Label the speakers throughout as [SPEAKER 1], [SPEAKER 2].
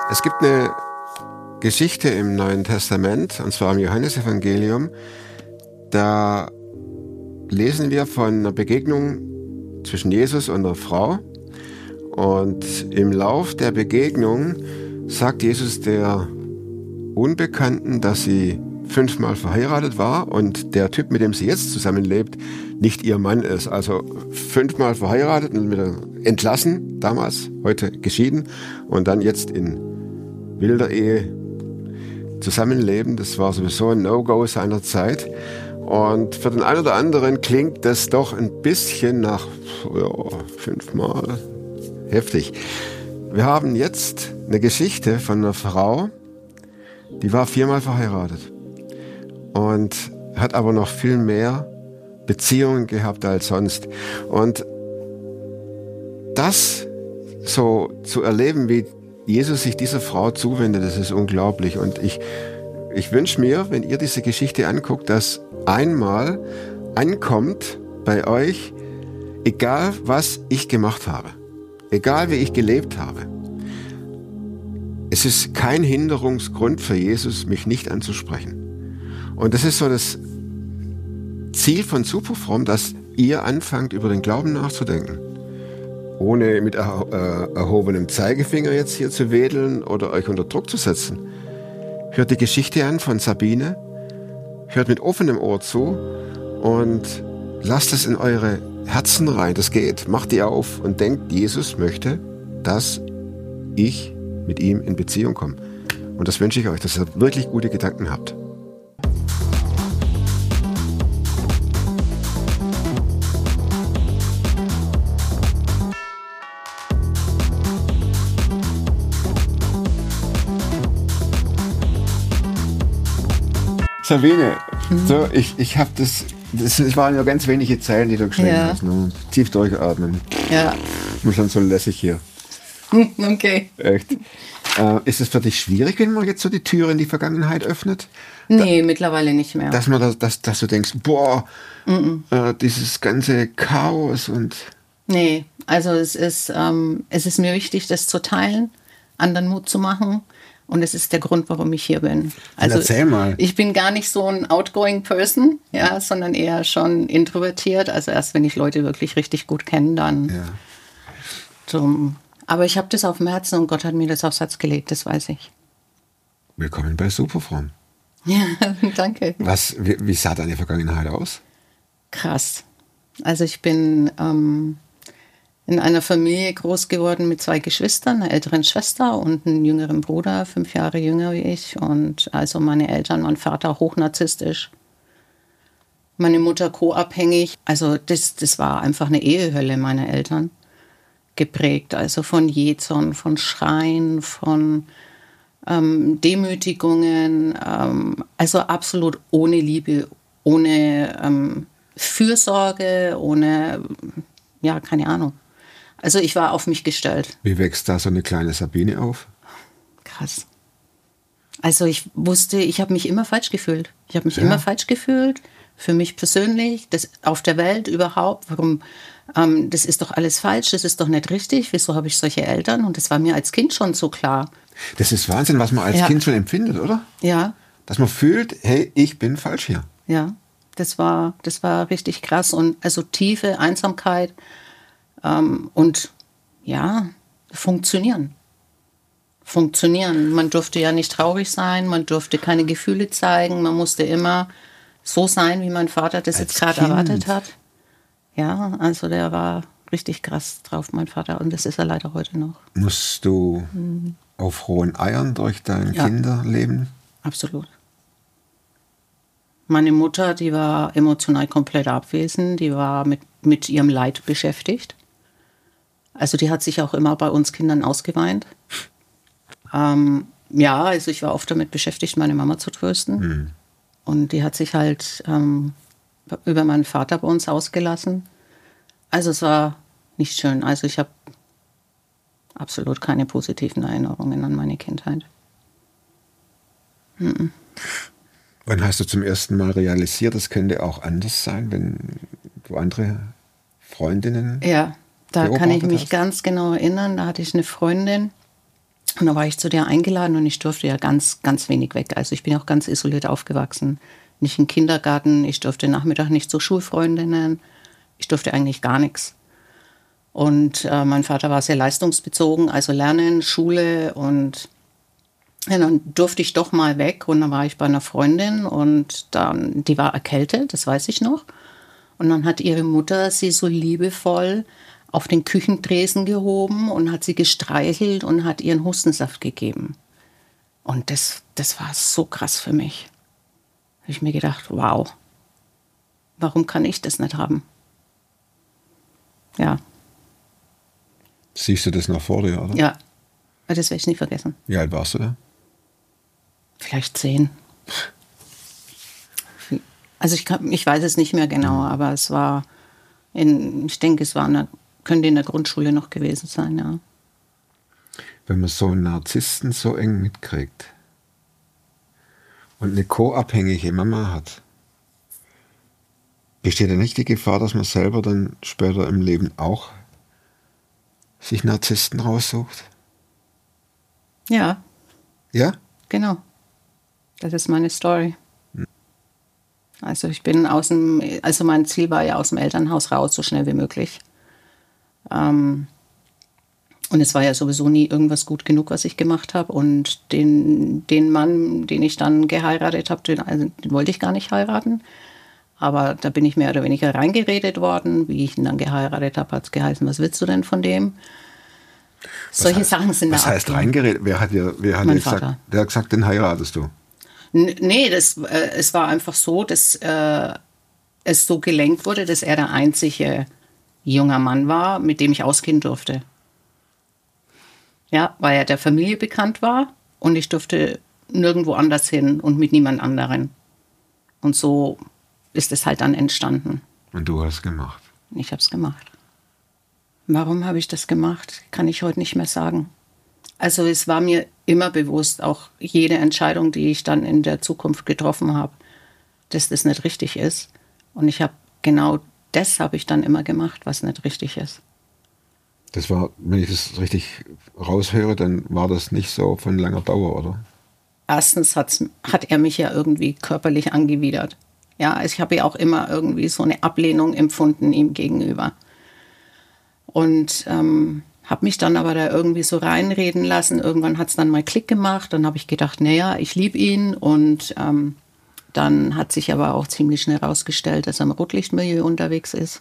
[SPEAKER 1] Es gibt eine Geschichte im Neuen Testament, und zwar im Johannesevangelium. Da lesen wir von einer Begegnung zwischen Jesus und einer Frau. Und im Lauf der Begegnung sagt Jesus der Unbekannten, dass sie 5-mal verheiratet war und der Typ, mit dem sie jetzt zusammenlebt, nicht ihr Mann ist. Also 5-mal verheiratet und wieder entlassen, damals, heute geschieden und dann jetzt in wilder Ehe zusammenleben. Das war sowieso ein No-Go seiner Zeit. Und für den einen oder anderen klingt das doch ein bisschen nach 5-mal heftig. Wir haben jetzt eine Geschichte von einer Frau, die war 4-mal verheiratet und hat aber noch viel mehr Beziehungen gehabt als sonst. Und das so zu erleben, wie Jesus sich dieser Frau zuwendet, das ist unglaublich. Und ich wünsche mir, wenn ihr diese Geschichte anguckt, dass einmal ankommt bei euch, egal was ich gemacht habe, egal wie ich gelebt habe. Es ist kein Hinderungsgrund für Jesus, mich nicht anzusprechen. Und das ist so das Ziel von Superfromm, dass ihr anfangt, über den Glauben nachzudenken. Ohne mit erhobenem Zeigefinger jetzt hier zu wedeln oder euch unter Druck zu setzen. Hört die Geschichte an von Sabine, hört mit offenem Ohr zu und lasst es in eure Herzen rein. Das geht. Macht die auf und denkt, Jesus möchte, dass ich mit ihm in Beziehung komme. Und das wünsche ich euch, dass ihr wirklich gute Gedanken habt. Sabine, so, ich habe das waren ja ganz wenige Zeilen, die du geschrieben hast. Ne? Tief durchatmen.
[SPEAKER 2] Ja.
[SPEAKER 1] Ich bin schon so lässig hier.
[SPEAKER 2] Okay.
[SPEAKER 1] Echt. Ist es für dich schwierig, wenn man jetzt so die Türe in die Vergangenheit öffnet?
[SPEAKER 2] Nee, mittlerweile nicht mehr.
[SPEAKER 1] Dass du denkst, boah, dieses ganze Chaos und...
[SPEAKER 2] Nee, also es ist mir wichtig, das zu teilen, anderen Mut zu machen. Und es ist der Grund, warum ich hier bin. Also
[SPEAKER 1] erzähl mal.
[SPEAKER 2] Ich bin gar nicht so ein outgoing Person, ja, sondern eher schon introvertiert. Also erst, wenn ich Leute wirklich richtig gut kenne, dann. Ja. Aber ich habe das auf dem Herzen und Gott hat mir das aufs Herz gelegt, das weiß ich.
[SPEAKER 1] Willkommen bei Superfromm.
[SPEAKER 2] Ja, danke.
[SPEAKER 1] Wie sah deine Vergangenheit aus?
[SPEAKER 2] Krass. Also ich bin in einer Familie groß geworden mit 2 Geschwistern, einer älteren Schwester und einem jüngeren Bruder, 5 Jahre jünger wie ich. Und also meine Eltern, mein Vater hochnarzisstisch, meine Mutter co-abhängig. Also das war einfach eine Ehehölle meiner Eltern geprägt. Also von Jähzorn, von Schreien, von Demütigungen. Also absolut ohne Liebe, ohne Fürsorge, ohne, ja, keine Ahnung. Also ich war auf mich gestellt.
[SPEAKER 1] Wie wächst da so eine kleine Sabine auf?
[SPEAKER 2] Krass. Also ich wusste, ich habe mich immer falsch gefühlt. Ich habe mich immer falsch gefühlt. Für mich persönlich, das auf der Welt überhaupt. Warum? Das ist doch alles falsch, das ist doch nicht richtig. Wieso habe ich solche Eltern? Und das war mir als Kind schon so klar.
[SPEAKER 1] Das ist Wahnsinn, was man als Kind schon empfindet, oder?
[SPEAKER 2] Ja.
[SPEAKER 1] Dass man fühlt, hey, ich bin falsch hier.
[SPEAKER 2] Ja, das war richtig krass. Und also tiefe Einsamkeit. Und ja, funktionieren. Man durfte ja nicht traurig sein, man durfte keine Gefühle zeigen, man musste immer so sein, wie mein Vater das jetzt gerade erwartet hat. Ja, also der war richtig krass drauf, mein Vater, und das ist er leider heute noch.
[SPEAKER 1] Musst du auf rohen Eiern durch dein Kinderleben?
[SPEAKER 2] Absolut. Meine Mutter, die war emotional komplett abwesend, die war mit ihrem Leid beschäftigt. Also die hat sich auch immer bei uns Kindern ausgeweint. Ja, also ich war oft damit beschäftigt, meine Mama zu trösten. Und die hat sich halt über meinen Vater bei uns ausgelassen. Also es war nicht schön. Also ich habe absolut keine positiven Erinnerungen an meine Kindheit.
[SPEAKER 1] Wann hast du zum ersten Mal realisiert, das könnte auch anders sein, wenn du andere Freundinnen
[SPEAKER 2] Ja, da kann ich mich
[SPEAKER 1] hast?
[SPEAKER 2] ganz genau erinnern. Da hatte ich eine Freundin, Und da war ich zu der eingeladen und ich durfte ja ganz, ganz wenig weg. Also ich bin auch ganz isoliert aufgewachsen. Nicht im Kindergarten, ich durfte Nachmittag nicht zu Schulfreundinnen, ich durfte eigentlich gar nichts. Und mein Vater war sehr leistungsbezogen, also Lernen, Schule und ja, dann durfte ich doch mal weg und dann war ich bei einer Freundin und dann, die war erkältet, das weiß ich noch. Und dann hat ihre Mutter sie so liebevoll auf den Küchentresen gehoben und hat sie gestreichelt und hat ihren Hustensaft gegeben. Und das war so krass für mich. Habe ich mir gedacht, wow, warum kann ich das nicht haben? Ja.
[SPEAKER 1] Siehst du das noch vor dir, oder?
[SPEAKER 2] Ja, das werde ich nie vergessen.
[SPEAKER 1] Wie alt warst du da?
[SPEAKER 2] Vielleicht 10. Also ich weiß es nicht mehr genau, aber es war, ich denke, könnte in der Grundschule noch gewesen sein, ja.
[SPEAKER 1] Wenn man so einen Narzissten so eng mitkriegt und eine co-abhängige Mama hat, besteht da nicht die Gefahr, dass man selber dann später im Leben auch sich Narzissten raussucht?
[SPEAKER 2] Ja.
[SPEAKER 1] Ja?
[SPEAKER 2] Genau. Das ist meine Story. Also mein Ziel war ja aus dem Elternhaus raus, so schnell wie möglich. Und es war ja sowieso nie irgendwas gut genug, was ich gemacht habe. Und den Mann, den ich dann geheiratet habe, den wollte ich gar nicht heiraten. Aber da bin ich mehr oder weniger reingeredet worden. Wie ich ihn dann geheiratet habe, hat es geheißen, was willst du denn von dem? Solche Sachen sind da.
[SPEAKER 1] Was heißt reingeredet? Wer hat
[SPEAKER 2] mein
[SPEAKER 1] gesagt,
[SPEAKER 2] Vater.
[SPEAKER 1] der hat gesagt, den heiratest du?
[SPEAKER 2] Nee, es war einfach so, dass es so gelenkt wurde, dass er der einzige junger Mann war, mit dem ich ausgehen durfte. Ja, weil er der Familie bekannt war und ich durfte nirgendwo anders hin und mit niemand anderen. Und so ist es halt dann entstanden.
[SPEAKER 1] Und du hast es gemacht?
[SPEAKER 2] Ich habe es gemacht. Warum habe ich das gemacht, kann ich heute nicht mehr sagen. Also es war mir immer bewusst, auch jede Entscheidung, die ich dann in der Zukunft getroffen habe, dass das nicht richtig ist. Und genau das habe ich dann immer gemacht, was nicht richtig ist.
[SPEAKER 1] Das war, wenn ich das richtig raushöre, dann war das nicht so von langer Dauer, oder?
[SPEAKER 2] Erstens hat er mich ja irgendwie körperlich angewidert. Ja, also ich habe ja auch immer irgendwie so eine Ablehnung empfunden ihm gegenüber. Und habe mich dann aber da irgendwie so reinreden lassen. Irgendwann hat es dann mal Klick gemacht. Dann habe ich gedacht, naja, ich liebe ihn. Und dann hat sich aber auch ziemlich schnell herausgestellt, dass er im Rotlichtmilieu unterwegs ist.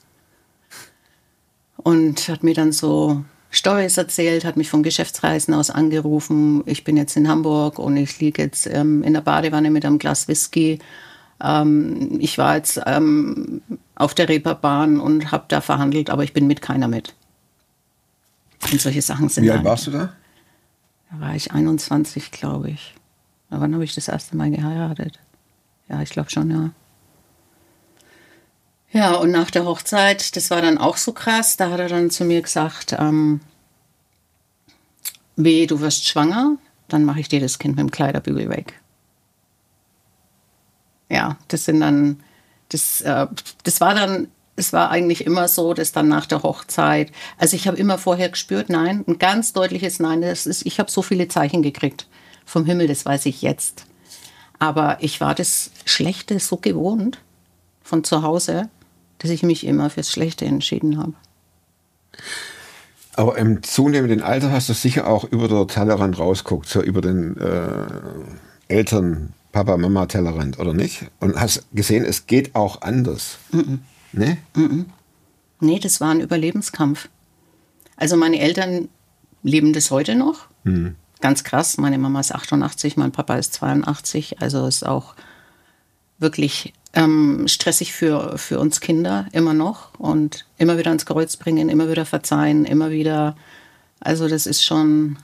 [SPEAKER 2] Und hat mir dann so Storys erzählt, hat mich von Geschäftsreisen aus angerufen. Ich bin jetzt in Hamburg und ich liege jetzt in der Badewanne mit einem Glas Whisky. Ich war jetzt auf der Reeperbahn und habe da verhandelt, aber ich bin mit keiner mit. Und solche Sachen sind.
[SPEAKER 1] Wie alt warst du da?
[SPEAKER 2] Da war ich 21, glaube ich. Wann habe ich das erste Mal geheiratet? Ja, ich glaube schon, ja. Ja, und nach der Hochzeit, das war dann auch so krass, da hat er dann zu mir gesagt, wehe, du wirst schwanger, dann mache ich dir das Kind mit dem Kleiderbügel weg. Ja, das war eigentlich immer so, dass dann nach der Hochzeit, also ich habe immer vorher gespürt, nein, ein ganz deutliches Nein, ich habe so viele Zeichen gekriegt vom Himmel, das weiß ich jetzt. Aber ich war das Schlechte so gewohnt von zu Hause, dass ich mich immer fürs Schlechte entschieden habe.
[SPEAKER 1] Aber im zunehmenden Alter hast du sicher auch über den Tellerrand rausguckt, so über den Eltern, Papa, Mama Tellerrand, oder nicht? Und hast gesehen, es geht auch anders. Ne?
[SPEAKER 2] Nee, das war ein Überlebenskampf. Also meine Eltern leben das heute noch. Ganz krass. Meine Mama ist 88, mein Papa ist 82. Also ist auch wirklich stressig für uns Kinder immer noch. Und immer wieder ans Kreuz bringen, immer wieder verzeihen, immer wieder. Also das ist schon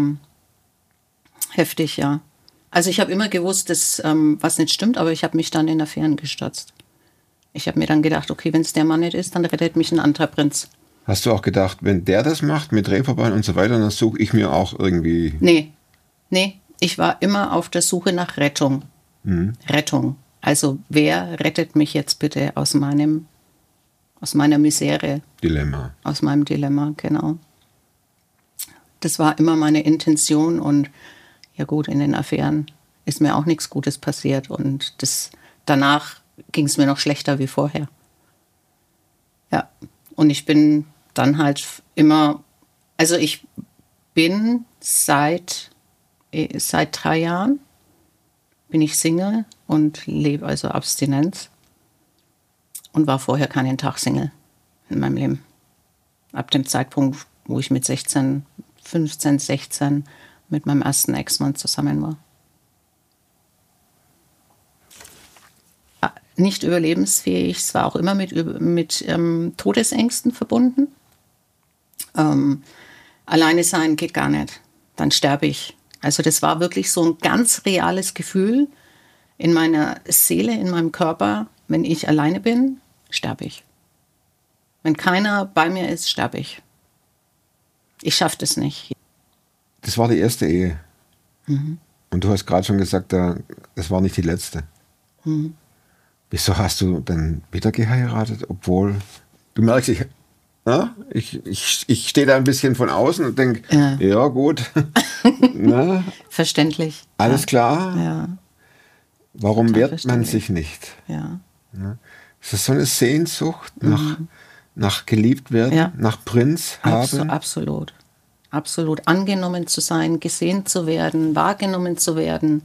[SPEAKER 2] heftig, ja. Also ich habe immer gewusst, dass was nicht stimmt, aber ich habe mich dann in Affären gestürzt. Ich habe mir dann gedacht, okay, wenn es der Mann nicht ist, dann rettet mich ein anderer Prinz.
[SPEAKER 1] Hast du auch gedacht, wenn der das macht mit Reeperbahn und so weiter, dann suche ich mir auch irgendwie... Nee, ich war immer auf der Suche nach Rettung. Rettung. Also wer rettet mich jetzt bitte aus meiner Misere? Dilemma.
[SPEAKER 2] Aus meinem Dilemma, genau. Das war immer meine Intention und ja gut, in den Affären ist mir auch nichts Gutes passiert und danach ging es mir noch schlechter wie vorher. Ja, und ich bin dann halt immer, also ich bin seit 3 Jahren bin ich Single und lebe also Abstinenz und war vorher keinen Tag Single in meinem Leben. Ab dem Zeitpunkt, wo ich mit 15, 16 mit meinem ersten Ex-Mann zusammen war. Nicht überlebensfähig, es war auch immer mit Todesängsten verbunden. Alleine sein geht gar nicht, dann sterbe ich. Also das war wirklich so ein ganz reales Gefühl in meiner Seele, in meinem Körper. Wenn ich alleine bin, sterbe ich. Wenn keiner bei mir ist, sterbe ich. Ich schaffe das nicht.
[SPEAKER 1] Das war die erste Ehe. Mhm. Und du hast gerade schon gesagt, das war nicht die letzte. Mhm. Wieso hast du dann wieder geheiratet, obwohl du merkst, ich stehe da ein bisschen von außen und denke, ja gut. Na,
[SPEAKER 2] verständlich.
[SPEAKER 1] Alles klar.
[SPEAKER 2] Ja.
[SPEAKER 1] Warum total wehrt man sich nicht?
[SPEAKER 2] Ja.
[SPEAKER 1] Ist das so eine Sehnsucht nach geliebt werden, nach Prinz haben?
[SPEAKER 2] Absolut. Absolut. Angenommen zu sein, gesehen zu werden, wahrgenommen zu werden.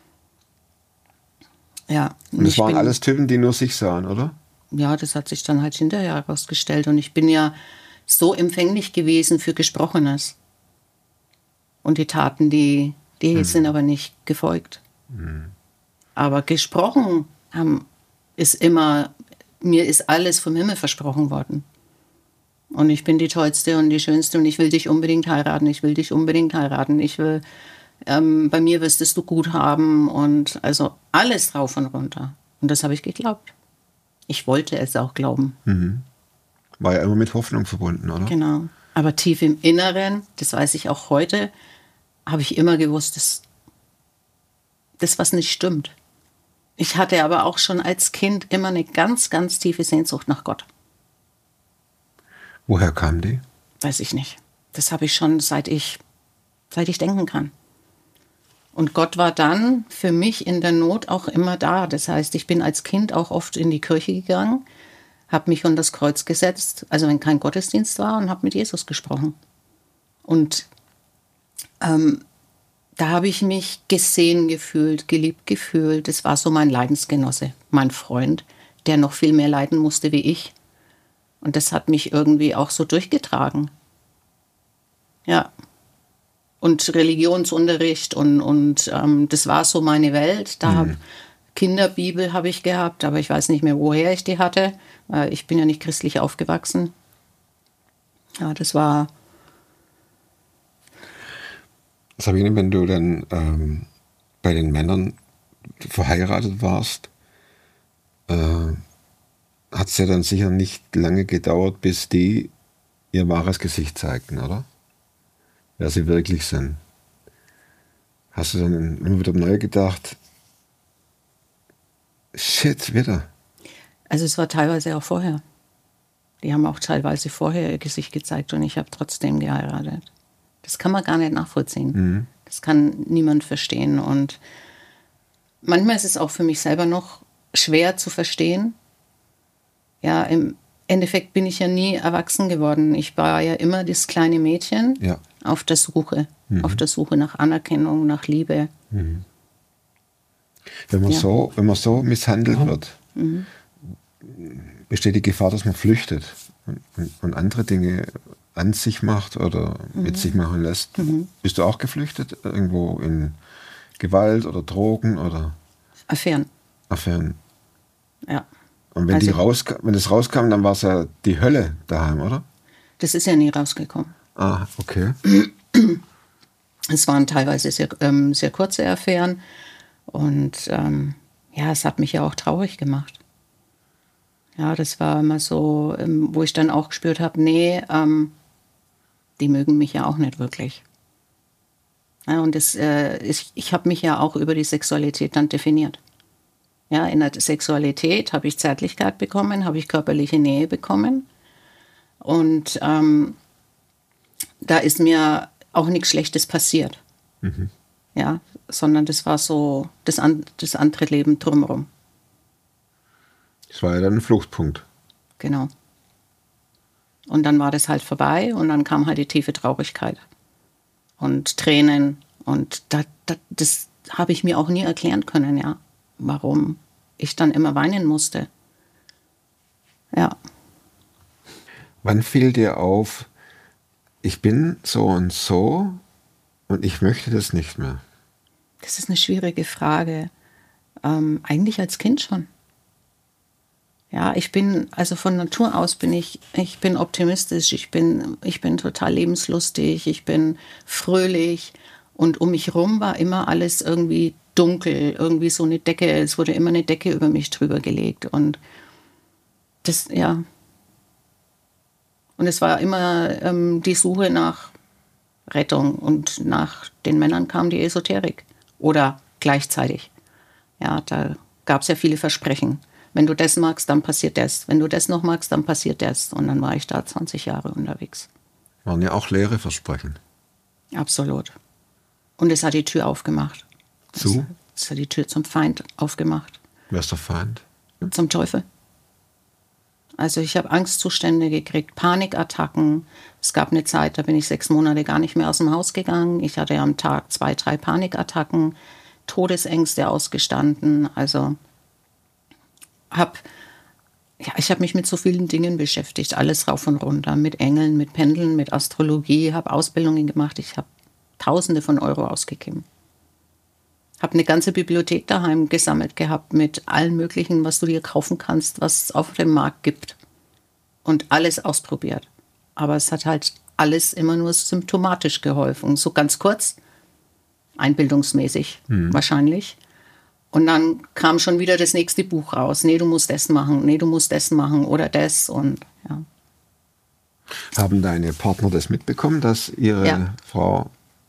[SPEAKER 2] Ja.
[SPEAKER 1] Und das waren alles Typen, die nur sich sahen, oder?
[SPEAKER 2] Ja, das hat sich dann halt hinterher herausgestellt. Und ich bin ja so empfänglich gewesen für Gesprochenes. Und die Taten, die sind aber nicht gefolgt. Aber gesprochen ist immer, mir ist alles vom Himmel versprochen worden. Und ich bin die Tollste und die Schönste und ich will dich unbedingt heiraten, ich will dich unbedingt heiraten, ich will, bei mir wirst du gut haben und also alles drauf und runter. Und das habe ich geglaubt. Ich wollte es auch glauben.
[SPEAKER 1] Mhm. War ja immer mit Hoffnung verbunden, oder?
[SPEAKER 2] Genau. Aber tief im Inneren, das weiß ich auch heute, habe ich immer gewusst, dass das was nicht stimmt. Ich hatte aber auch schon als Kind immer eine ganz, ganz tiefe Sehnsucht nach Gott.
[SPEAKER 1] Woher kam die?
[SPEAKER 2] Weiß ich nicht. Das habe ich schon seit ich denken kann. Und Gott war dann für mich in der Not auch immer da. Das heißt, ich bin als Kind auch oft in die Kirche gegangen, habe mich unter das Kreuz gesetzt, also wenn kein Gottesdienst war, und habe mit Jesus gesprochen. Und da habe ich mich gesehen gefühlt, geliebt gefühlt. Das war so mein Leidensgenosse, mein Freund, der noch viel mehr leiden musste wie ich. Und das hat mich irgendwie auch so durchgetragen. Ja. Und Religionsunterricht und das war so meine Welt. Kinderbibel habe ich gehabt, aber ich weiß nicht mehr, woher ich die hatte. Ich bin ja nicht christlich aufgewachsen. Ja, das war...
[SPEAKER 1] Sabine, wenn du dann bei den Männern verheiratet warst, hat es ja dann sicher nicht lange gedauert, bis die ihr wahres Gesicht zeigten, oder? Wer sie wirklich sind. Hast du dann immer wieder neu gedacht, shit, wieder?
[SPEAKER 2] Also es war teilweise auch vorher. Die haben auch teilweise vorher ihr Gesicht gezeigt und ich habe trotzdem geheiratet. Das kann man gar nicht nachvollziehen. Mhm. Das kann niemand verstehen. Und manchmal ist es auch für mich selber noch schwer zu verstehen. Ja, im Endeffekt bin ich ja nie erwachsen geworden. Ich war ja immer das kleine Mädchen auf der Suche. Auf der Suche nach Anerkennung, nach Liebe.
[SPEAKER 1] Mhm. Wenn man so misshandelt wird, besteht die Gefahr, dass man flüchtet und andere Dinge an sich macht oder mit sich machen lässt. Bist du auch geflüchtet? Irgendwo in Gewalt oder Drogen oder?
[SPEAKER 2] Affären. Ja.
[SPEAKER 1] Und wenn das rauskam, dann war es ja die Hölle daheim, oder?
[SPEAKER 2] Das ist ja nie rausgekommen.
[SPEAKER 1] Ah, okay.
[SPEAKER 2] Es waren teilweise sehr, sehr kurze Affären und es hat mich ja auch traurig gemacht. Ja, das war immer so, wo ich dann auch gespürt habe, die mögen mich ja auch nicht wirklich. Ja, und ich habe mich ja auch über die Sexualität dann definiert. Ja, in der Sexualität habe ich Zärtlichkeit bekommen, habe ich körperliche Nähe bekommen. Und da ist mir auch nichts Schlechtes passiert. Ja, sondern das war so das andere Leben drumherum.
[SPEAKER 1] Das war ja dann ein Fluchtpunkt.
[SPEAKER 2] Genau. Und dann war das halt vorbei und dann kam halt die tiefe Traurigkeit und Tränen. Und das habe ich mir auch nie erklären können, ja, warum ich dann immer weinen musste. Ja.
[SPEAKER 1] Wann fiel dir auf, ich bin so und ich möchte das nicht mehr?
[SPEAKER 2] Das ist eine schwierige Frage. Eigentlich als Kind schon. Ja, also von Natur aus bin ich bin optimistisch, ich bin total lebenslustig, ich bin fröhlich und um mich rum war immer alles irgendwie dunkel, irgendwie so eine Decke, es wurde immer eine Decke über mich drüber gelegt und das, ja. Und es war immer die Suche nach Rettung und nach den Männern kam die Esoterik oder gleichzeitig. Ja, da gab es ja viele Versprechen. Wenn du das magst, dann passiert das. Wenn du das noch magst, dann passiert das. Und dann war ich da 20 Jahre unterwegs.
[SPEAKER 1] Waren ja auch leere Versprechen.
[SPEAKER 2] Absolut. Und es hat die Tür aufgemacht.
[SPEAKER 1] Zu?
[SPEAKER 2] Es hat die Tür zum Feind aufgemacht.
[SPEAKER 1] Wer ist der Feind?
[SPEAKER 2] Zum Teufel. Also ich habe Angstzustände gekriegt, Panikattacken. Es gab eine Zeit, da bin ich 6 Monate gar nicht mehr aus dem Haus gegangen. Ich hatte am Tag 2, 3 Panikattacken, Todesängste ausgestanden. Also ich habe mich mit so vielen Dingen beschäftigt, alles rauf und runter, mit Engeln, mit Pendeln, mit Astrologie, habe Ausbildungen gemacht, ich habe Tausende von Euro ausgegeben. Habe eine ganze Bibliothek daheim gesammelt gehabt mit allen möglichen, was du dir kaufen kannst, was es auf dem Markt gibt. Und alles ausprobiert. Aber es hat halt alles immer nur symptomatisch geholfen. So ganz kurz, einbildungsmäßig wahrscheinlich. Und dann kam schon wieder das nächste Buch raus. Nee, du musst das machen. Nee, du musst das machen oder das. Und ja.
[SPEAKER 1] Haben deine Partner das mitbekommen, dass ihre Frau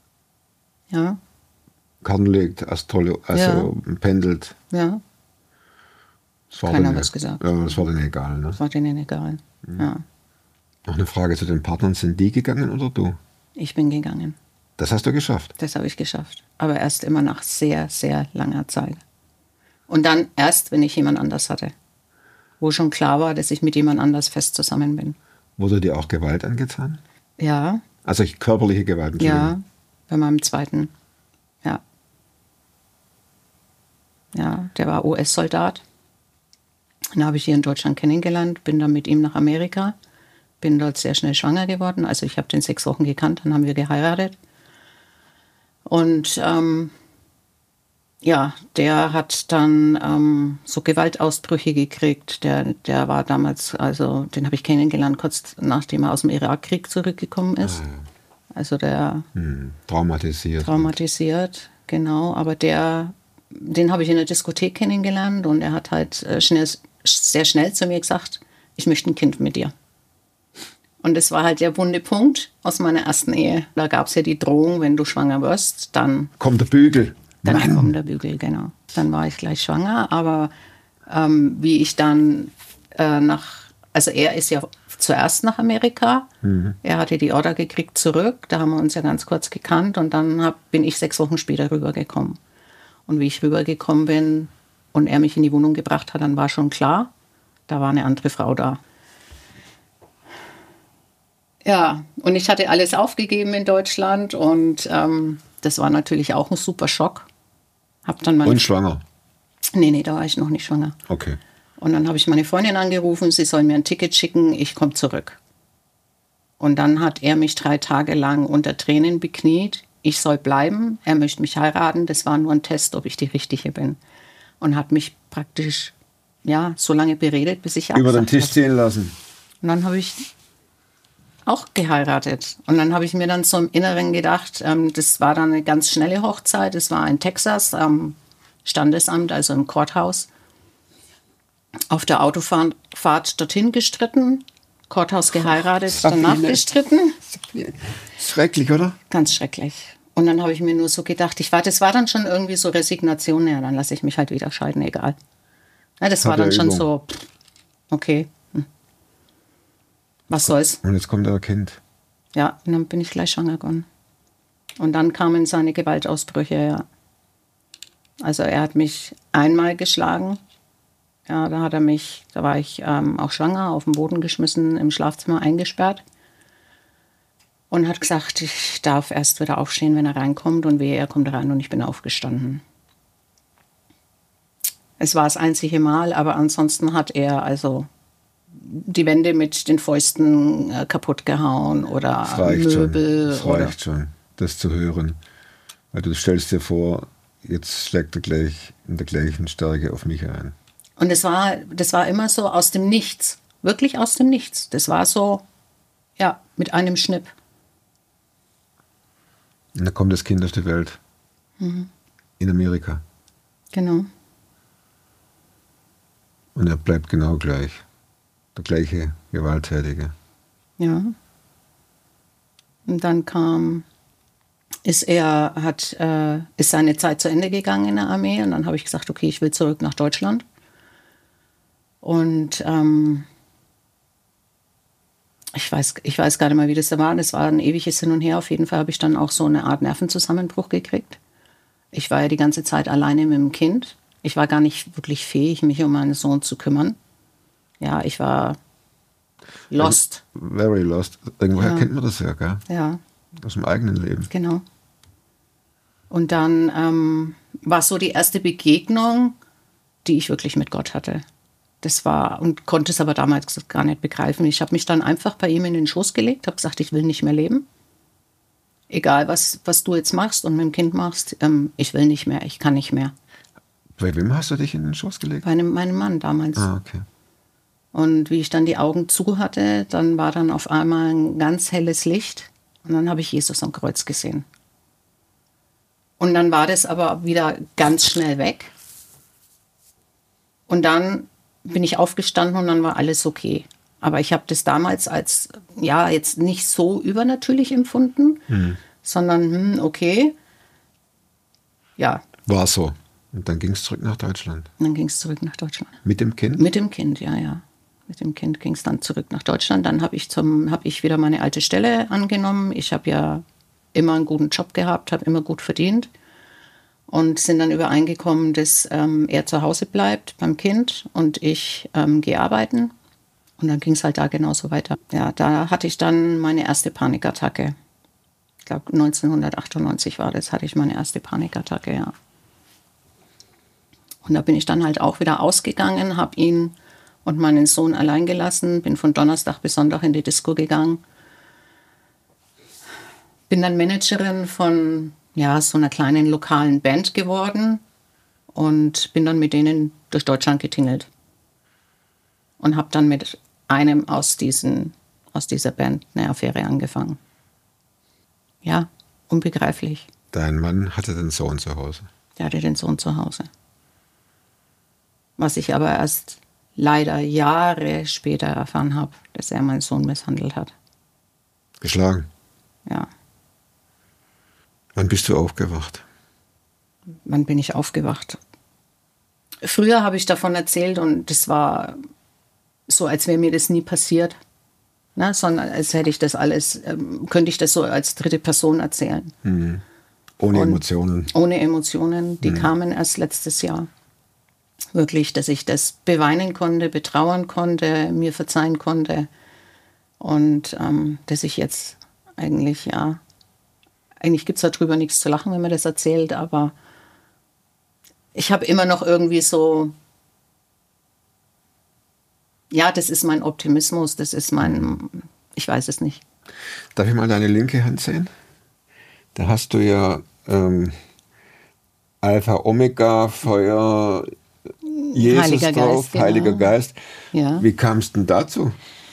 [SPEAKER 1] Karten legt, pendelt?
[SPEAKER 2] Ja. Keiner hat was gesagt.
[SPEAKER 1] Ja, das war denen egal, ne?
[SPEAKER 2] Das war denen egal, ja.
[SPEAKER 1] Noch eine Frage zu den Partnern. Sind die gegangen oder du?
[SPEAKER 2] Ich bin gegangen.
[SPEAKER 1] Das hast du geschafft?
[SPEAKER 2] Das habe ich geschafft. Aber erst immer nach sehr, sehr langer Zeit. Und dann erst, wenn ich jemand anders hatte. Wo schon klar war, dass ich mit jemand anders fest zusammen bin.
[SPEAKER 1] Wurde dir auch Gewalt angetan?
[SPEAKER 2] Ja.
[SPEAKER 1] Also körperliche Gewalt?
[SPEAKER 2] Ja, bei meinem zweiten. Ja. Ja, der war US-Soldat. Den habe ich hier in Deutschland kennengelernt, bin dann mit ihm nach Amerika. Bin dort sehr schnell schwanger geworden. Also ich habe den 6 Wochen gekannt, dann haben wir geheiratet. Und der hat dann so Gewaltausbrüche gekriegt. Der war damals, also den habe ich kennengelernt, kurz nachdem er aus dem Irakkrieg zurückgekommen ist. Also der traumatisiert, genau. Aber den habe ich in der Diskothek kennengelernt und er hat halt sehr schnell zu mir gesagt, ich möchte ein Kind mit dir. Und das war halt der wunde Punkt aus meiner ersten Ehe. Da gab es ja die Drohung, wenn du schwanger wirst, dann
[SPEAKER 1] kommt der Bügel.
[SPEAKER 2] Dann kommt der Bügel, genau. Dann war ich gleich schwanger, aber wie ich dann also er ist ja zuerst nach Amerika. Er hatte die Order gekriegt zurück, da haben wir uns ja ganz kurz gekannt und dann bin ich 6 Wochen später rübergekommen. Und wie ich rübergekommen bin und er mich in die Wohnung gebracht hat, dann war schon klar, da war eine andere Frau da. Ja, und ich hatte alles aufgegeben in Deutschland und das war natürlich auch ein super Schock.
[SPEAKER 1] Und schwanger?
[SPEAKER 2] Nee, da war ich noch nicht schwanger.
[SPEAKER 1] Okay.
[SPEAKER 2] Und dann habe ich meine Freundin angerufen, sie soll mir ein Ticket schicken, ich komme zurück. Und dann hat er mich 3 Tage lang unter Tränen bekniet. Ich soll bleiben, er möchte mich heiraten. Das war nur ein Test, ob ich die Richtige bin. Und hat mich praktisch so lange beredet, bis ich
[SPEAKER 1] über den Tisch ziehen lassen.
[SPEAKER 2] Und dann habe ich auch geheiratet. Und dann habe ich mir dann so im Inneren gedacht, das war dann eine ganz schnelle Hochzeit. Das war in Texas am Standesamt, also im Courthouse. Auf der Autofahrt dorthin gestritten, Courthouse geheiratet, danach gestritten.
[SPEAKER 1] Schrecklich, oder?
[SPEAKER 2] Ganz schrecklich. Und dann habe ich mir nur so gedacht, das war dann schon irgendwie so Resignation, ja, dann lasse ich mich halt wieder scheiden, egal. Ja, das war dann schon so, okay. Was soll's?
[SPEAKER 1] Und jetzt kommt euer Kind.
[SPEAKER 2] Ja, und dann bin ich gleich schwanger geworden. Und dann kamen seine Gewaltausbrüche, ja. Also er hat mich einmal geschlagen. Ja, da war ich auch schwanger, auf den Boden geschmissen, im Schlafzimmer eingesperrt. Und hat gesagt, ich darf erst wieder aufstehen, wenn er reinkommt. Und wehe, er kommt rein und ich bin aufgestanden. Es war das einzige Mal, aber ansonsten hat er also die Wände mit den Fäusten kaputt gehauen oder Möbel.
[SPEAKER 1] Das reicht schon, das zu hören. Weil du stellst dir vor, jetzt schlägt er gleich in der gleichen Stärke auf mich ein.
[SPEAKER 2] Und das war immer so aus dem Nichts, wirklich aus dem Nichts. Das war so, ja, mit einem Schnipp.
[SPEAKER 1] Und dann kommt das Kind auf die Welt. In Amerika.
[SPEAKER 2] Genau.
[SPEAKER 1] Und er bleibt genau gleich. Der gleiche Gewalttätige.
[SPEAKER 2] Ja. Und dann ist seine Zeit zu Ende gegangen in der Armee. Und dann habe ich gesagt, okay, ich will zurück nach Deutschland. Und ich weiß gar nicht mal, wie das da war. Das war ein ewiges Hin und Her. Auf jeden Fall habe ich dann auch so eine Art Nervenzusammenbruch gekriegt. Ich war ja die ganze Zeit alleine mit dem Kind. Ich war gar nicht wirklich fähig, mich um meinen Sohn zu kümmern. Ja, ich war lost.
[SPEAKER 1] Very lost. Irgendwoher
[SPEAKER 2] Ja.
[SPEAKER 1] kennt man das ja, gell?
[SPEAKER 2] Ja,
[SPEAKER 1] Aus dem eigenen Leben.
[SPEAKER 2] genau. Und dann war so die erste Begegnung, die ich wirklich mit Gott hatte. Das war, und konnte es aber damals gar nicht begreifen. Ich habe mich dann einfach bei ihm in den Schoß gelegt, habe gesagt, ich will nicht mehr leben. Egal, was du jetzt machst und mit dem Kind machst, ich will nicht mehr, ich kann nicht mehr.
[SPEAKER 1] Bei wem hast du dich in den Schoß gelegt?
[SPEAKER 2] Bei meinem Mann damals.
[SPEAKER 1] Ah, okay.
[SPEAKER 2] Und wie ich dann die Augen zu hatte, dann war dann auf einmal ein ganz helles Licht. Und dann habe ich Jesus am Kreuz gesehen. Und dann war das aber wieder ganz schnell weg. Und dann bin ich aufgestanden und dann war alles okay. Aber ich habe das damals als, ja, jetzt nicht so übernatürlich empfunden, sondern, okay, ja.
[SPEAKER 1] War so. Und dann ging es zurück nach Deutschland.
[SPEAKER 2] Und dann ging es zurück nach Deutschland.
[SPEAKER 1] Mit dem Kind?
[SPEAKER 2] Mit dem Kind, ja, ja. Mit dem Kind ging es dann zurück nach Deutschland. Dann habe ich wieder meine alte Stelle angenommen. Ich habe ja immer einen guten Job gehabt, habe immer gut verdient. Und sind dann übereingekommen, dass er zu Hause bleibt beim Kind und ich gehe arbeiten. Und dann ging es halt da genauso weiter. Ja, da hatte ich dann meine erste Panikattacke. Ich glaube, 1998 war das, hatte ich meine erste Panikattacke, ja. Und da bin ich dann halt auch wieder ausgegangen, habe ihn und meinen Sohn allein gelassen, bin von Donnerstag bis Sonntag in die Disco gegangen. Bin dann Managerin von so einer kleinen lokalen Band geworden und bin dann mit denen durch Deutschland getingelt. Und habe dann mit einem aus dieser Band eine Affäre angefangen. Ja, unbegreiflich.
[SPEAKER 1] Dein Mann hatte den Sohn zu Hause.
[SPEAKER 2] Der hatte den Sohn zu Hause. Was ich aber erst leider Jahre später erfahren habe, dass er meinen Sohn misshandelt hat.
[SPEAKER 1] Geschlagen.
[SPEAKER 2] Ja.
[SPEAKER 1] Wann bist du aufgewacht?
[SPEAKER 2] Wann bin ich aufgewacht? Früher habe ich davon erzählt und das war so, als wäre mir das nie passiert. Ne? Sondern als hätte ich das alles, könnte ich das so als dritte Person erzählen.
[SPEAKER 1] Ohne Emotionen.
[SPEAKER 2] Ohne Emotionen, die kamen erst letztes Jahr. Wirklich, dass ich das beweinen konnte, betrauern konnte, mir verzeihen konnte. Und dass ich jetzt eigentlich gibt es darüber nichts zu lachen, wenn man das erzählt, aber ich habe immer noch irgendwie so, ja, das ist mein Optimismus, das ist ich weiß es nicht.
[SPEAKER 1] Darf ich mal deine linke Hand sehen? Da hast du ja Alpha, Omega, Feuer, Jesus
[SPEAKER 2] Heiliger
[SPEAKER 1] drauf,
[SPEAKER 2] Geist, genau.
[SPEAKER 1] Heiliger Geist.
[SPEAKER 2] Ja.
[SPEAKER 1] Wie kam es denn dazu?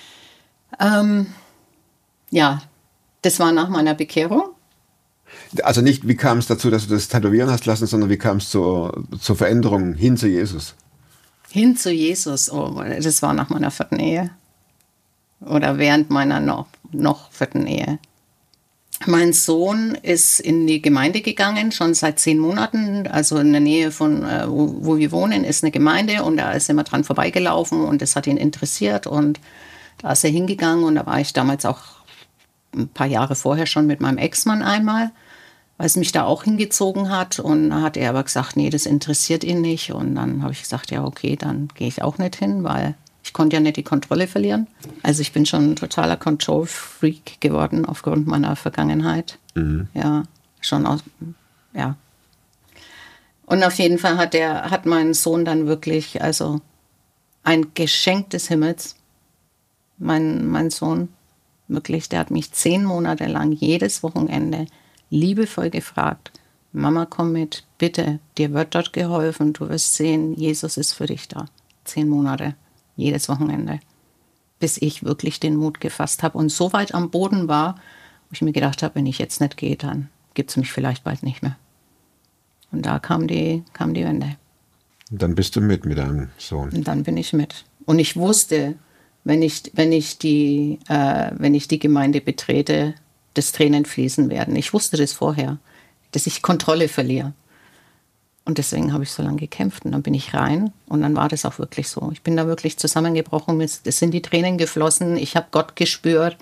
[SPEAKER 2] Ja, das war nach meiner Bekehrung.
[SPEAKER 1] Also nicht, wie kam es dazu, dass du das tätowieren hast lassen, sondern wie kam es zur Veränderung hin zu Jesus?
[SPEAKER 2] Hin zu Jesus, das war nach meiner 4. Ehe. Oder während meiner noch 4. Ehe. Mein Sohn ist in die Gemeinde gegangen, schon seit 10 Monaten. Also in der Nähe von, wo wir wohnen, ist eine Gemeinde und da ist immer dran vorbeigelaufen und das hat ihn interessiert und da ist er hingegangen und da war ich damals auch ein paar Jahre vorher schon mit meinem Ex-Mann einmal. weil es mich da auch hingezogen hat. Und dann hat er aber gesagt, nee, das interessiert ihn nicht. Und dann habe ich gesagt, ja, okay, dann gehe ich auch nicht hin, weil ich konnte ja nicht die Kontrolle verlieren. Also ich bin schon ein totaler Control-Freak geworden aufgrund meiner Vergangenheit. Ja, schon aus, ja. Und auf jeden Fall hat mein Sohn dann wirklich, also ein Geschenk des Himmels, mein Sohn, wirklich, der hat mich 10 Monate lang jedes Wochenende liebevoll gefragt, Mama, komm mit, bitte, dir wird dort geholfen, du wirst sehen, Jesus ist für dich da. 10 Monate, jedes Wochenende, bis ich wirklich den Mut gefasst habe und so weit am Boden war, wo ich mir gedacht habe, wenn ich jetzt nicht gehe, dann gibt es mich vielleicht bald nicht mehr. Und da kam die Wende.
[SPEAKER 1] Und dann bist du mit deinem Sohn.
[SPEAKER 2] Und dann bin ich mit. Und ich wusste, wenn ich die Gemeinde betrete, dass Tränen fließen werden. Ich wusste das vorher, dass ich Kontrolle verliere. Und deswegen habe ich so lange gekämpft. Und dann bin ich rein und dann war das auch wirklich so. Ich bin da wirklich zusammengebrochen. Es sind die Tränen geflossen. Ich habe Gott gespürt.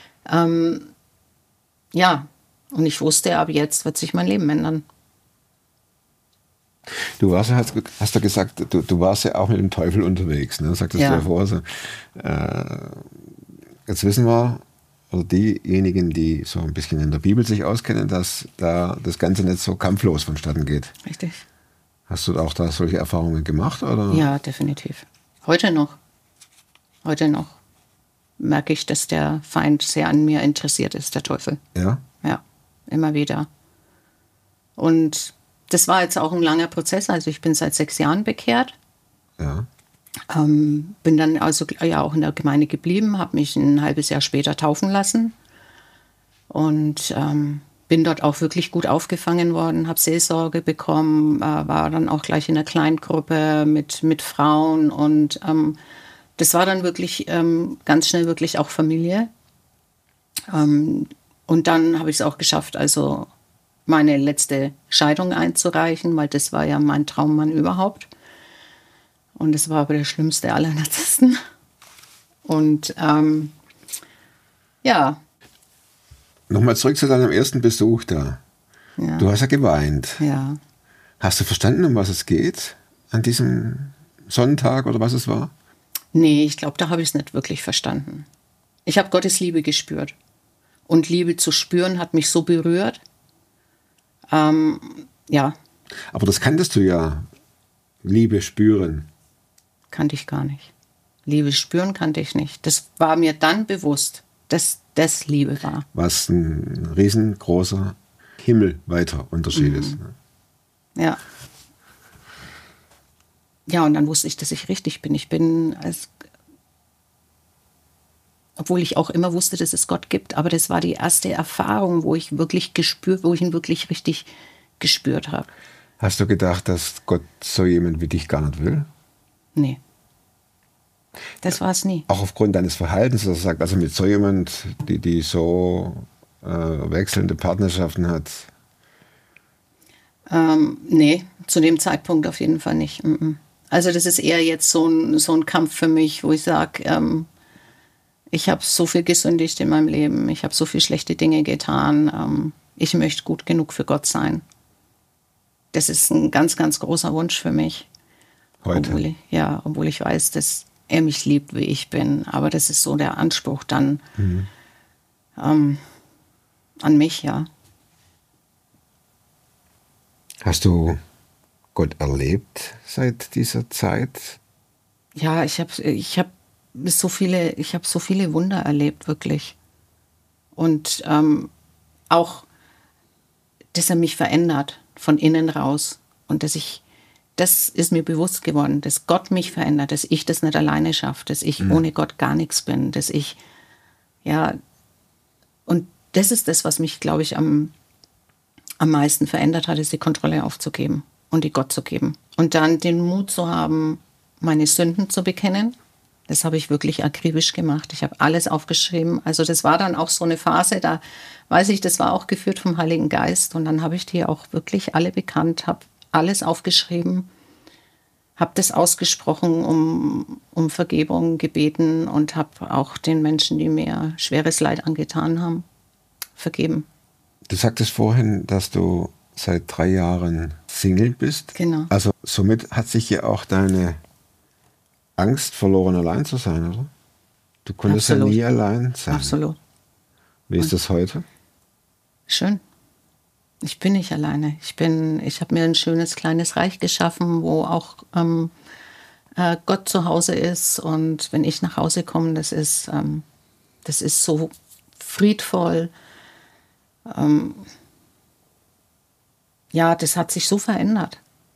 [SPEAKER 2] Ja, und ich wusste, ab jetzt wird sich mein Leben ändern.
[SPEAKER 1] Du warst ja, hast du gesagt, du warst ja auch mit dem Teufel unterwegs, ne? Sagtest du ja vorher so. Jetzt wissen wir, oder diejenigen, die so ein bisschen in der Bibel sich auskennen, dass da das Ganze nicht so kampflos vonstatten geht.
[SPEAKER 2] Richtig.
[SPEAKER 1] Hast du auch da solche Erfahrungen gemacht, oder?
[SPEAKER 2] Ja, definitiv. Heute noch merke ich, dass der Feind sehr an mir interessiert ist, der Teufel.
[SPEAKER 1] Ja?
[SPEAKER 2] Ja, immer wieder. Und das war jetzt auch ein langer Prozess. Also ich bin seit 6 Jahren bekehrt.
[SPEAKER 1] Ja.
[SPEAKER 2] Bin dann also ja auch in der Gemeinde geblieben, habe mich ein halbes Jahr später taufen lassen und bin dort auch wirklich gut aufgefangen worden, habe Seelsorge bekommen, war dann auch gleich in einer Kleingruppe mit Frauen und das war dann wirklich ganz schnell wirklich auch Familie. Und dann habe ich es auch geschafft, also meine letzte Scheidung einzureichen, weil das war ja mein Traummann überhaupt. Und das war aber der schlimmste aller Narzissten. Und ja.
[SPEAKER 1] Nochmal zurück zu deinem ersten Besuch da.
[SPEAKER 2] Ja.
[SPEAKER 1] Du hast ja geweint.
[SPEAKER 2] Ja.
[SPEAKER 1] Hast du verstanden, um was es geht an diesem Sonntag oder was es war?
[SPEAKER 2] Nee, ich glaube, da habe ich es nicht wirklich verstanden. Ich habe Gottes Liebe gespürt. Und Liebe zu spüren hat mich so berührt. Ja.
[SPEAKER 1] Aber das kanntest du ja. Liebe spüren.
[SPEAKER 2] Kannte ich gar nicht. Liebe spüren kannte ich nicht. Das war mir dann bewusst, dass das Liebe war.
[SPEAKER 1] Was ein riesengroßer himmelweiter Unterschied ist. Ne?
[SPEAKER 2] Ja. Ja, und dann wusste ich, dass ich richtig bin. Ich bin, obwohl ich auch immer wusste, dass es Gott gibt, aber das war die erste Erfahrung, wo ich ihn wirklich richtig gespürt habe.
[SPEAKER 1] Hast du gedacht, dass Gott so jemand wie dich gar nicht will?
[SPEAKER 2] Nee. Das war es nie.
[SPEAKER 1] Auch aufgrund deines Verhaltens, dass er sagt, also mit so jemand, die so wechselnde Partnerschaften hat.
[SPEAKER 2] Nee, zu dem Zeitpunkt auf jeden Fall nicht. Also das ist eher jetzt so ein Kampf für mich, wo ich sage, ich habe so viel gesündigt in meinem Leben, ich habe so viele schlechte Dinge getan, ich möchte gut genug für Gott sein. Das ist ein ganz, ganz großer Wunsch für mich.
[SPEAKER 1] Heute?
[SPEAKER 2] Obwohl ich weiß, dass er mich liebt, wie ich bin. Aber das ist so der Anspruch dann an mich, ja.
[SPEAKER 1] Hast du Gott erlebt seit dieser Zeit?
[SPEAKER 2] Ja, ich hab so viele Wunder erlebt, wirklich. Und auch, dass er mich verändert, von innen raus. Und das ist mir bewusst geworden, dass Gott mich verändert, dass ich das nicht alleine schaffe, dass ich ohne Gott gar nichts bin, dass ich, ja, und das ist das, was mich, glaube ich, am meisten verändert hat, ist die Kontrolle aufzugeben und die Gott zu geben. Und dann den Mut zu haben, meine Sünden zu bekennen. Das habe ich wirklich akribisch gemacht. Ich habe alles aufgeschrieben. Also das war dann auch so eine Phase, da weiß ich, das war auch geführt vom Heiligen Geist. Und dann habe ich die auch wirklich alle bekannt, habe alles aufgeschrieben, habe das ausgesprochen, um Vergebung gebeten und habe auch den Menschen, die mir schweres Leid angetan haben, vergeben.
[SPEAKER 1] Du sagtest vorhin, dass du seit 3 Jahren Single bist.
[SPEAKER 2] Genau.
[SPEAKER 1] Also somit hat sich ja auch deine Angst verloren, allein zu sein, oder? Du konntest ja
[SPEAKER 2] Absolut.
[SPEAKER 1] nie allein sein.
[SPEAKER 2] Absolut.
[SPEAKER 1] Wie ist das heute?
[SPEAKER 2] Schön. Ich bin nicht alleine. Ich habe mir ein schönes kleines Reich geschaffen, wo auch Gott zu Hause ist. Und wenn ich nach Hause komme, das ist so friedvoll. Ja, das hat sich so verändert.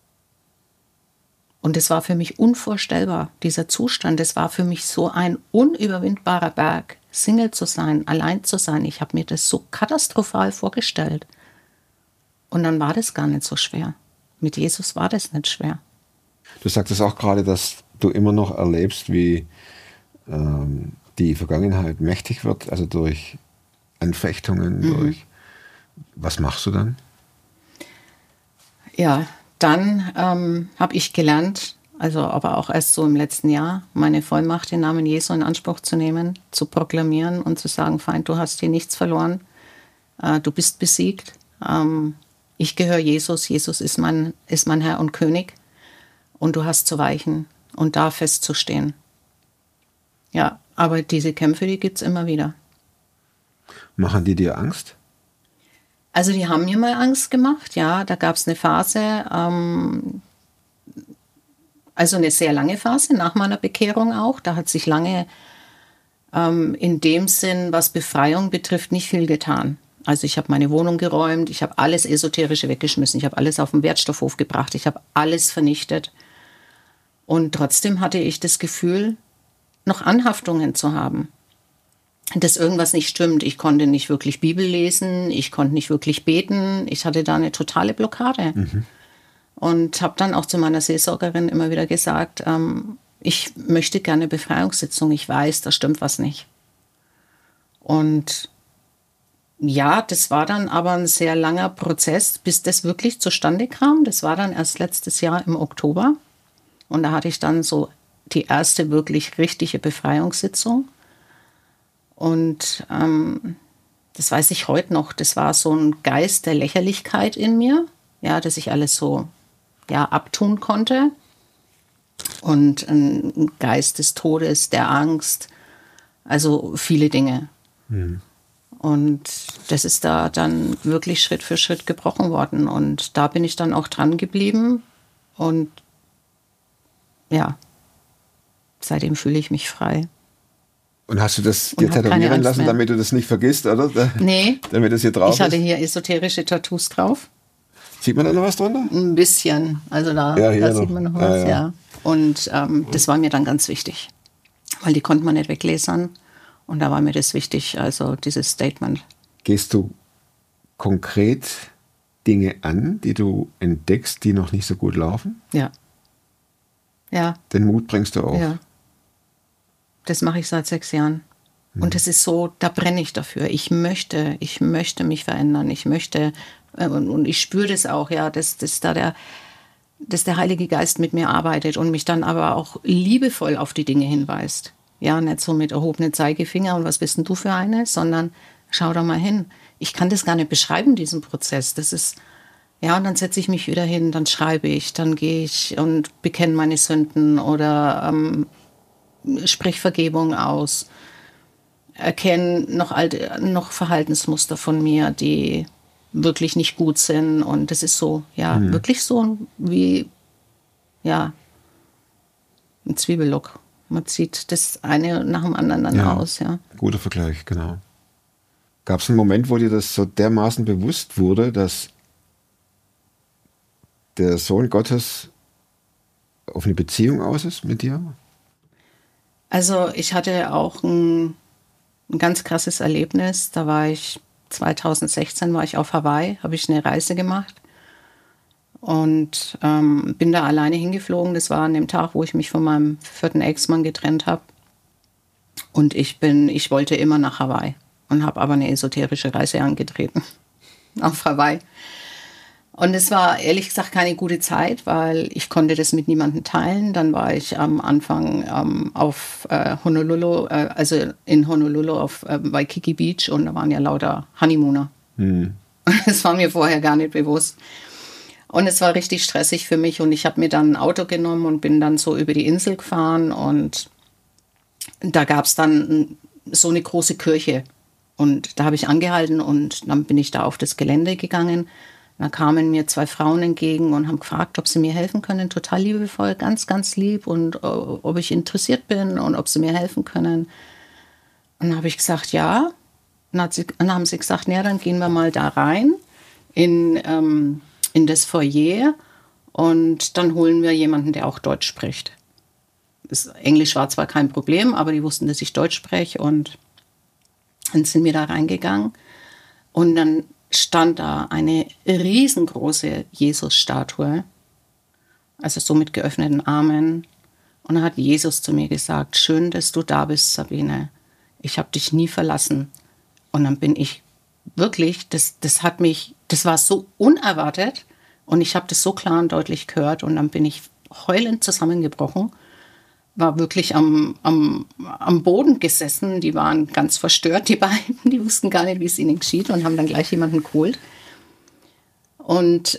[SPEAKER 2] Und es war für mich unvorstellbar, dieser Zustand. Es war für mich so ein unüberwindbarer Berg, Single zu sein, allein zu sein. Ich habe mir das so katastrophal vorgestellt. Und dann war das gar nicht so schwer. Mit Jesus war das nicht schwer.
[SPEAKER 1] Du sagtest auch gerade, dass du immer noch erlebst, wie die Vergangenheit mächtig wird, also durch Anfechtungen, durch... Was machst du dann?
[SPEAKER 2] Ja, dann habe ich gelernt, also aber auch erst so im letzten Jahr, meine Vollmacht im Namen Jesu in Anspruch zu nehmen, zu proklamieren und zu sagen, Feind, du hast hier nichts verloren, du bist besiegt, ich gehöre Jesus, Jesus ist mein Herr und König und du hast zu weichen und da festzustehen. Ja, aber diese Kämpfe, die gibt es immer wieder.
[SPEAKER 1] Machen die dir Angst?
[SPEAKER 2] Also die haben mir mal Angst gemacht, ja, da gab es eine Phase, also eine sehr lange Phase nach meiner Bekehrung auch. Da hat sich lange in dem Sinn, was Befreiung betrifft, nicht viel getan. Also ich habe meine Wohnung geräumt, ich habe alles Esoterische weggeschmissen, ich habe alles auf den Wertstoffhof gebracht, ich habe alles vernichtet. Und trotzdem hatte ich das Gefühl, noch Anhaftungen zu haben. Dass irgendwas nicht stimmt. Ich konnte nicht wirklich Bibel lesen, ich konnte nicht wirklich beten. Ich hatte da eine totale Blockade. Und habe dann auch zu meiner Seelsorgerin immer wieder gesagt, ich möchte gerne Befreiungssitzung. Ich weiß, da stimmt was nicht. Und ja, das war dann aber ein sehr langer Prozess, bis das wirklich zustande kam. Das war dann erst letztes Jahr im Oktober. Und da hatte ich dann so die erste wirklich richtige Befreiungssitzung. Und das weiß ich heute noch, das war so ein Geist der Lächerlichkeit in mir, ja, dass ich alles so abtun konnte. Und ein Geist des Todes, der Angst, also viele Dinge. Und das ist da dann wirklich Schritt für Schritt gebrochen worden. Und da bin ich dann auch dran geblieben. Und ja, seitdem fühle ich mich frei.
[SPEAKER 1] Und hast du das dir tätowieren lassen, damit du das nicht vergisst, oder?
[SPEAKER 2] Nee.
[SPEAKER 1] Damit das hier drauf ist?
[SPEAKER 2] Ich hatte hier esoterische Tattoos drauf.
[SPEAKER 1] Sieht man da noch was drunter?
[SPEAKER 2] Ein bisschen. Also da sieht man noch was, ja. Und das war mir dann ganz wichtig. Weil die konnte man nicht weglesern. Und da war mir das wichtig, also dieses Statement.
[SPEAKER 1] Gehst du konkret Dinge an, die du entdeckst, die noch nicht so gut laufen?
[SPEAKER 2] Ja. Ja.
[SPEAKER 1] Den Mut bringst du auf?
[SPEAKER 2] Ja. Das mache ich seit 6 Jahren. Und das ist so, da brenne ich dafür. Ich möchte mich verändern. Ich möchte, und ich spüre das auch, ja, dass der Heilige Geist mit mir arbeitet und mich dann aber auch liebevoll auf die Dinge hinweist. Ja, nicht so mit erhobenen Zeigefinger und was bist denn du für eine, sondern schau da mal hin. Ich kann das gar nicht beschreiben, diesen Prozess. Das ist, ja, und dann setze ich mich wieder hin, dann schreibe ich, dann gehe ich und bekenne meine Sünden oder sprich Vergebung aus, erkenne noch Verhaltensmuster von mir, die wirklich nicht gut sind. Und das ist so, ja, wirklich so wie, ja, ein Zwiebellook. Man zieht das eine nach dem anderen dann aus, ja.
[SPEAKER 1] Guter Vergleich, genau. Gab es einen Moment, wo dir das so dermaßen bewusst wurde, dass der Sohn Gottes auf eine Beziehung aus ist mit dir?
[SPEAKER 2] Also ich hatte auch ein ganz krasses Erlebnis. 2016 war ich auf Hawaii, habe ich eine Reise gemacht und bin da alleine hingeflogen. Das war an dem Tag, wo ich mich von meinem 4. Ex-Mann getrennt habe. Und ich wollte immer nach Hawaii und habe aber eine esoterische Reise angetreten auf Hawaii. Und es war ehrlich gesagt keine gute Zeit, weil ich konnte das mit niemandem teilen. Dann war ich am Anfang auf Honolulu, also in Honolulu auf Waikiki Beach und da waren ja lauter Honeymooner. Das war mir vorher gar nicht bewusst. Und es war richtig stressig für mich und ich habe mir dann ein Auto genommen und bin dann so über die Insel gefahren und da gab es dann so eine große Kirche und da habe ich angehalten und dann bin ich da auf das Gelände gegangen. Da kamen mir 2 Frauen entgegen und haben gefragt, ob sie mir helfen können, total liebevoll, ganz, ganz lieb und ob ich interessiert bin und ob sie mir helfen können. Und dann habe ich gesagt, ja. Dann haben sie gesagt, ja, dann gehen wir mal da rein in das Foyer und dann holen wir jemanden, der auch Deutsch spricht. Das Englisch war zwar kein Problem, aber die wussten, dass ich Deutsch spreche und dann sind wir da reingegangen und dann stand da eine riesengroße Jesus-Statue, also so mit geöffneten Armen. Und dann hat Jesus zu mir gesagt, schön, dass du da bist, Sabine. Ich habe dich nie verlassen. Und dann bin ich wirklich, das war so unerwartet und ich habe das so klar und deutlich gehört und dann bin ich heulend zusammengebrochen, war wirklich am Boden gesessen, die waren ganz verstört, die beiden, die wussten gar nicht, wie es ihnen geschieht und haben dann gleich jemanden geholt. Und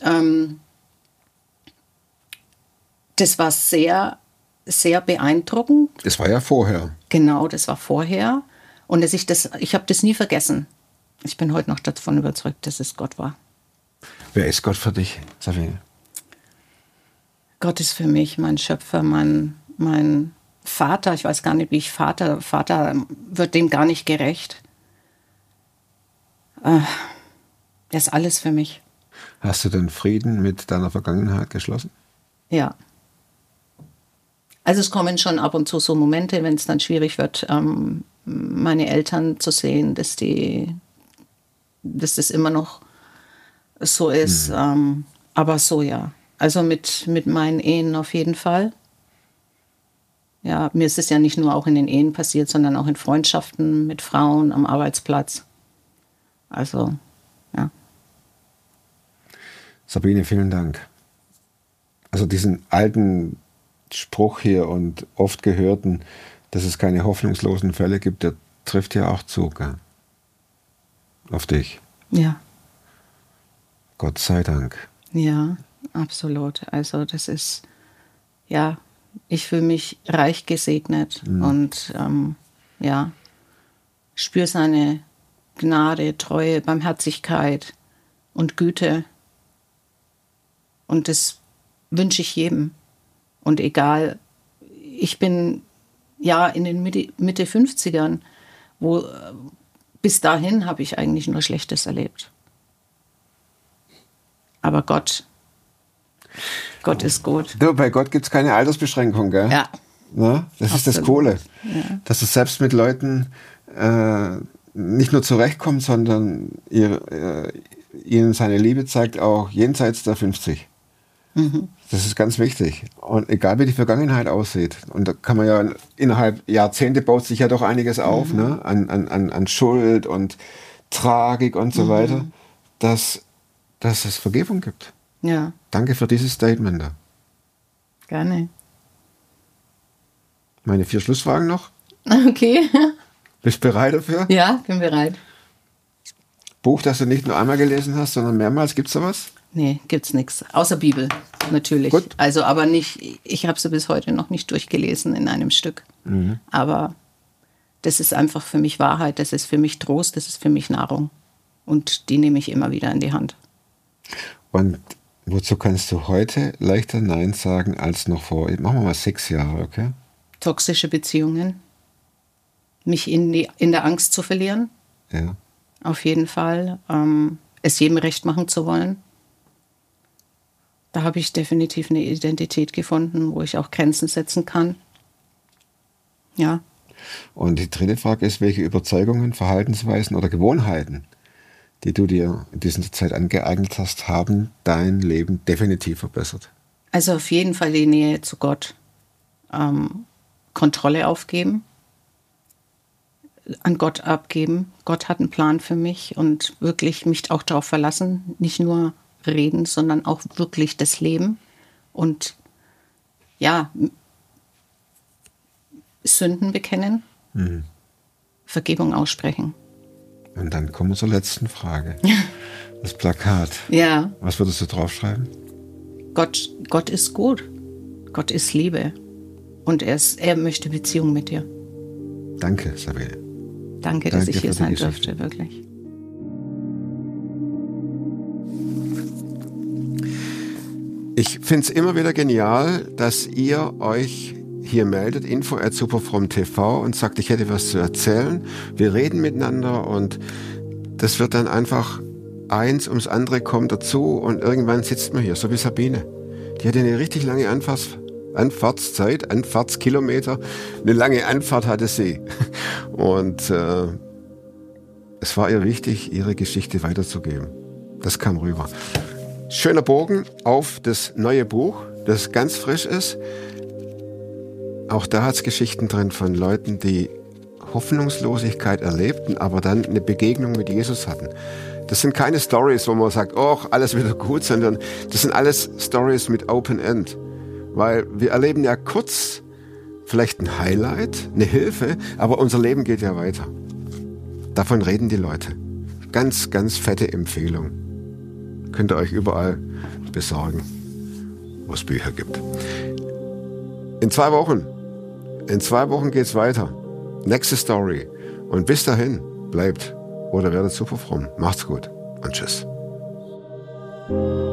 [SPEAKER 2] das war sehr, sehr beeindruckend.
[SPEAKER 1] Das war ja vorher.
[SPEAKER 2] Genau, das war vorher. Und ich habe das nie vergessen. Ich bin heute noch davon überzeugt, dass es Gott war.
[SPEAKER 1] Wer ist Gott für dich, Sabine?
[SPEAKER 2] Gott ist für mich mein Schöpfer, mein Vater. Ich weiß gar nicht, wie ich Vater wird dem gar nicht gerecht. Er ist alles für mich.
[SPEAKER 1] Hast du den Frieden mit deiner Vergangenheit geschlossen?
[SPEAKER 2] Ja. Also es kommen schon ab und zu so Momente, wenn es dann schwierig wird, meine Eltern zu sehen, dass das immer noch so ist. Aber so, ja. Also mit meinen Ehen auf jeden Fall. Ja, mir ist es ja nicht nur auch in den Ehen passiert, sondern auch in Freundschaften mit Frauen am Arbeitsplatz. Also, ja.
[SPEAKER 1] Sabine, vielen Dank. Also diesen alten Spruch hier und oft gehörten, dass es keine hoffnungslosen Fälle gibt, der trifft ja auch zu, gell? Auf dich.
[SPEAKER 2] Ja.
[SPEAKER 1] Gott sei Dank.
[SPEAKER 2] Ja, absolut. Also das ist, ja, ich fühle mich reich gesegnet und ja, spüre seine Gnade, Treue, Barmherzigkeit und Güte. Und das wünsche ich jedem. Und egal, ich bin ja in den Mitte 50ern, wo bis dahin habe ich eigentlich nur Schlechtes erlebt. Aber Gott ist gut.
[SPEAKER 1] Du, bei Gott gibt es keine Altersbeschränkung, gell?
[SPEAKER 2] Ja.
[SPEAKER 1] Na, das ist das Coole.
[SPEAKER 2] Ja.
[SPEAKER 1] Dass du selbst mit Leuten nicht nur zurechtkommst, sondern ihnen seine Liebe zeigt, auch jenseits der 50. Das ist ganz wichtig. Und egal wie die Vergangenheit aussieht, und da kann man ja innerhalb Jahrzehnte baut sich ja doch einiges auf, ne? an Schuld und Tragik und so weiter, dass es Vergebung gibt.
[SPEAKER 2] Ja.
[SPEAKER 1] Danke für dieses Statement da.
[SPEAKER 2] Gerne.
[SPEAKER 1] Meine 4 Schlussfragen noch.
[SPEAKER 2] Okay.
[SPEAKER 1] Bist du bereit dafür?
[SPEAKER 2] Ja, bin bereit.
[SPEAKER 1] Buch, das du nicht nur einmal gelesen hast, sondern mehrmals. Gibt's da was?
[SPEAKER 2] Nee, gibt's nichts. Außer Bibel, natürlich.
[SPEAKER 1] Gut.
[SPEAKER 2] Also, aber nicht, ich habe sie bis heute noch nicht durchgelesen in einem Stück. Aber das ist einfach für mich Wahrheit, das ist für mich Trost, das ist für mich Nahrung. Und die nehme ich immer wieder in die Hand.
[SPEAKER 1] Und wozu kannst du heute leichter Nein sagen als noch vor, machen wir mal 6 Jahre, okay?
[SPEAKER 2] Toxische Beziehungen. Mich in der Angst zu verlieren.
[SPEAKER 1] Ja.
[SPEAKER 2] Auf jeden Fall. Es jedem recht machen zu wollen. Da habe ich definitiv eine Identität gefunden, wo ich auch Grenzen setzen kann. Ja.
[SPEAKER 1] Und die 3. Frage ist, welche Überzeugungen, Verhaltensweisen oder Gewohnheiten, die du dir in dieser Zeit angeeignet hast, haben dein Leben definitiv verbessert?
[SPEAKER 2] Also auf jeden Fall die Nähe zu Gott. Kontrolle aufgeben. An Gott abgeben. Gott hat einen Plan für mich und wirklich mich auch darauf verlassen, nicht nur reden, sondern auch wirklich das Leben und ja, Sünden bekennen, Vergebung aussprechen.
[SPEAKER 1] Und dann kommen wir zur letzten Frage. Das Plakat.
[SPEAKER 2] Ja.
[SPEAKER 1] Was würdest du draufschreiben?
[SPEAKER 2] Gott ist gut. Gott ist Liebe. Und er möchte Beziehung mit dir.
[SPEAKER 1] Danke, Sabine.
[SPEAKER 2] Danke, dass ich hier sein durfte, wirklich.
[SPEAKER 1] Ich finde es immer wieder genial, dass ihr euch hier meldet, info@superfromm.tv, und sagt, ich hätte was zu erzählen. Wir reden miteinander und das wird dann einfach eins ums andere kommt dazu und irgendwann sitzt man hier, so wie Sabine. Die hatte eine richtig lange Anfahrtszeit, Anfahrtskilometer. Eine lange Anfahrt hatte sie. Und es war ihr wichtig, ihre Geschichte weiterzugeben. Das kam rüber. Schöner Bogen auf das neue Buch, das ganz frisch ist. Auch da hat es Geschichten drin von Leuten, die Hoffnungslosigkeit erlebten, aber dann eine Begegnung mit Jesus hatten. Das sind keine Stories, wo man sagt, oh, alles wieder gut, sondern das sind alles Stories mit Open End. Weil wir erleben ja kurz vielleicht ein Highlight, eine Hilfe, aber unser Leben geht ja weiter. Davon reden die Leute. Ganz, ganz fette Empfehlung. Könnt ihr euch überall besorgen, wo es Bücher gibt. In 2 Wochen geht's weiter. Nächste Story. Und bis dahin, bleibt oder werdet super fromm. Macht's gut und tschüss.